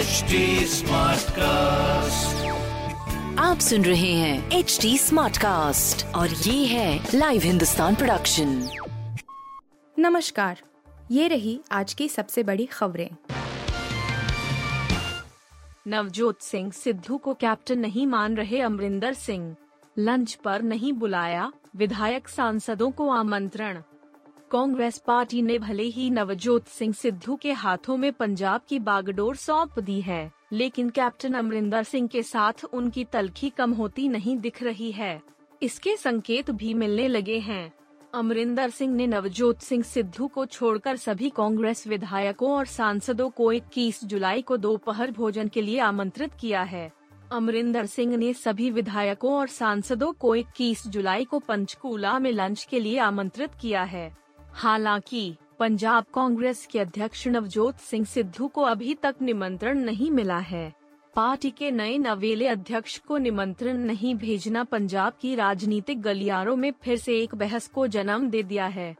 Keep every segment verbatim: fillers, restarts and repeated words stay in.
H D smart cast, आप सुन रहे हैं एच डी स्मार्ट कास्ट और ये है लाइव हिंदुस्तान प्रोडक्शन। नमस्कार, ये रही आज की सबसे बड़ी खबरें। नवजोत सिंह सिद्धू को कैप्टन नहीं मान रहे अमरिंदर सिंह, लंच पर नहीं बुलाया, विधायक सांसदों को आमंत्रण। कांग्रेस पार्टी ने भले ही नवजोत सिंह सिद्धू के हाथों में पंजाब की बागडोर सौंप दी है, लेकिन कैप्टन अमरिंदर सिंह के साथ उनकी तलखी कम होती नहीं दिख रही है। इसके संकेत भी मिलने लगे हैं। अमरिंदर सिंह ने नवजोत सिंह सिद्धू को छोड़कर सभी कांग्रेस विधायकों और सांसदों को इक्कीस जुलाई को दोपहर भोजन के लिए आमंत्रित किया है। अमरिंदर सिंह ने सभी विधायकों और सांसदों को इक्कीस जुलाई को पंचकूला में लंच के लिए आमंत्रित किया है। हालांकि पंजाब कांग्रेस के अध्यक्ष नवजोत सिंह सिद्धू को अभी तक निमंत्रण नहीं मिला है। पार्टी के नए नवेले अध्यक्ष को निमंत्रण नहीं भेजना पंजाब की राजनीतिक गलियारों में फिर से एक बहस को जन्म दे दिया है।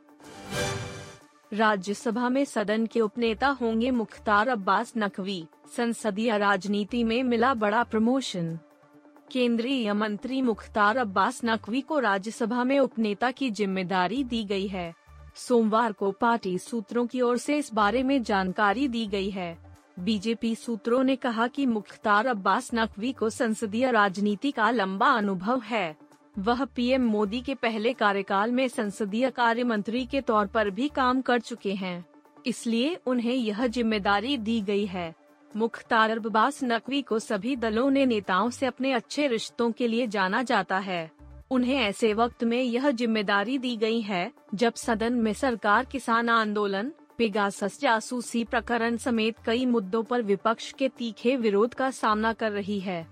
राज्यसभा में सदन के उपनेता होंगे मुख्तार अब्बास नकवी, संसदीय राजनीति में मिला बड़ा प्रमोशन। केंद्रीय मंत्री मुख्तार अब्बास नकवी को राज्यसभा में उपनेता की जिम्मेदारी दी गई है। सोमवार को पार्टी सूत्रों की ओर से इस बारे में जानकारी दी गई है। बीजेपी सूत्रों ने कहा कि मुख्तार अब्बास नकवी को संसदीय राजनीति का लंबा अनुभव है। वह पीएम मोदी के पहले कार्यकाल में संसदीय कार्य मंत्री के तौर पर भी काम कर चुके हैं, इसलिए उन्हें यह जिम्मेदारी दी गई है। मुख्तार अब्बास नकवी को सभी दलों ने नेताओं से अपने अच्छे रिश्तों के लिए जाना जाता है। उन्हें ऐसे वक्त में यह जिम्मेदारी दी गई है जब सदन में सरकार किसान आंदोलन, पेगासस जासूसी प्रकरण समेत कई मुद्दों पर विपक्ष के तीखे विरोध का सामना कर रही है।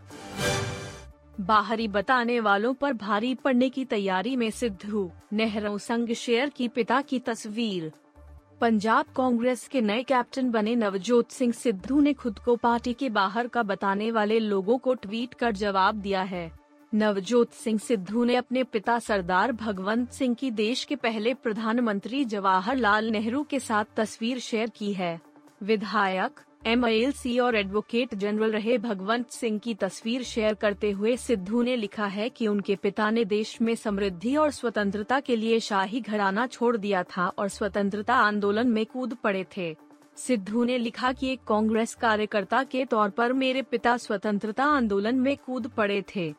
बाहरी बताने वालों पर भारी पड़ने की तैयारी में सिद्धू, नेहरू संग शेयर की पिता की तस्वीर। पंजाब कांग्रेस के नए कैप्टन बने नवजोत सिंह सिद्धू ने खुद को पार्टी के बाहर का बताने वाले लोगों को ट्वीट कर जवाब दिया है। नवजोत सिंह सिद्धू ने अपने पिता सरदार भगवंत सिंह की देश के पहले प्रधानमंत्री जवाहरलाल नेहरू के साथ तस्वीर शेयर की है। विधायक, एमएलसी और एडवोकेट जनरल रहे भगवंत सिंह की तस्वीर शेयर करते हुए सिद्धू ने लिखा है कि उनके पिता ने देश में समृद्धि और स्वतंत्रता के लिए शाही घराना छोड़ दिया था और स्वतंत्रता आंदोलन में कूद पड़े थे। सिद्धू ने लिखा कि एक कांग्रेस कार्यकर्ता के तौर पर मेरे पिता स्वतंत्रता आंदोलन में कूद पड़े थे।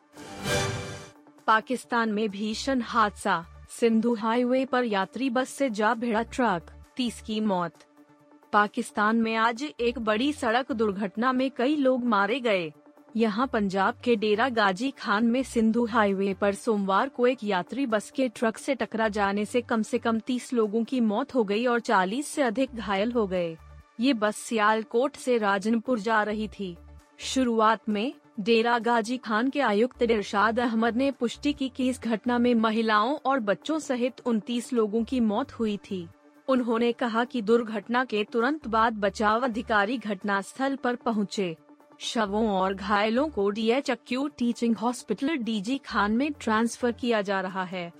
पाकिस्तान में भीषण हादसा, सिंधु हाईवे पर यात्री बस से जा भिड़ा ट्रक, तीस की मौत। पाकिस्तान में आज एक बड़ी सड़क दुर्घटना में कई लोग मारे गए। यहां पंजाब के डेरा गाजी खान में सिंधु हाईवे पर सोमवार को एक यात्री बस के ट्रक से टकरा जाने से कम से कम तीस लोगों की मौत हो गई और चालीस से अधिक घायल हो गए। ये बस सियालकोट से राजनपुर जा रही थी। शुरुआत में डेरा गाजी खान के आयुक्त इरशाद अहमद ने पुष्टि की कि इस घटना में महिलाओं और बच्चों सहित उनतीस लोगों की मौत हुई थी। उन्होंने कहा कि दुर्घटना के तुरंत बाद बचाव अधिकारी घटनास्थल पर पहुंचे। शवों और घायलों को DH acute teaching hospital DG Khan में ट्रांसफर किया जा रहा है।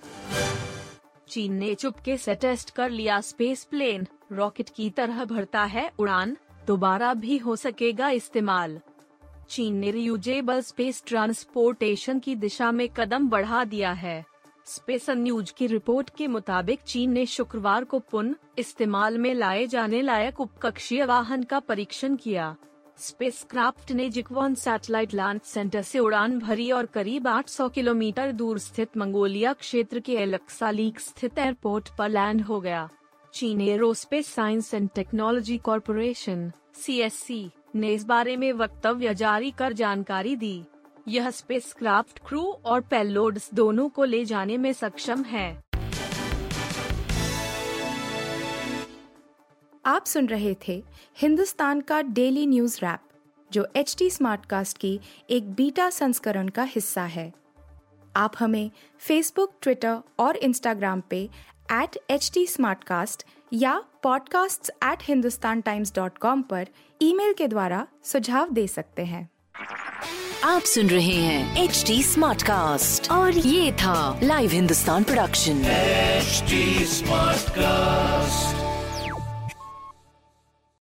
चीन ने चुपके से टेस्ट कर लिया स्पेस प्लेन, रॉकेट की तरह भरता है उड़ान, दोबारा भी हो सकेगा इस्तेमाल। चीन ने रियूजेबल स्पेस ट्रांसपोर्टेशन की दिशा में कदम बढ़ा दिया है। स्पेस न्यूज की रिपोर्ट के मुताबिक चीन ने शुक्रवार को पुनः इस्तेमाल में लाए जाने लायक उपकक्षीय वाहन का परीक्षण किया। स्पेसक्राफ्ट ने जिक्वान सैटेलाइट लॉन्च सेंटर से उड़ान भरी और करीब आठ सौ किलोमीटर दूर स्थित मंगोलिया क्षेत्र के एलक्सालीक स्थित एयरपोर्ट पर लैंड हो गया। चीन aerospace science and technology corporation C S C ने इस बारे में वक्तव्य जारी कर जानकारी दी। यह स्पेसक्राफ्ट क्रू और पेलोड्स दोनों को ले जाने में सक्षम है। आप सुन रहे थे हिंदुस्तान का डेली न्यूज रैप, जो एच डी स्मार्टकास्ट की एक बीटा संस्करण का हिस्सा है। आप हमें फेसबुक, ट्विटर और इंस्टाग्राम पे एट एच डी स्मार्टकास्ट या podcasts at Hindustan Times dot com पर ईमेल के द्वारा सुझाव दे सकते हैं। आप सुन रहे हैं एच डी स्मार्ट कास्ट और ये था live Hindustan production. H D smart cast.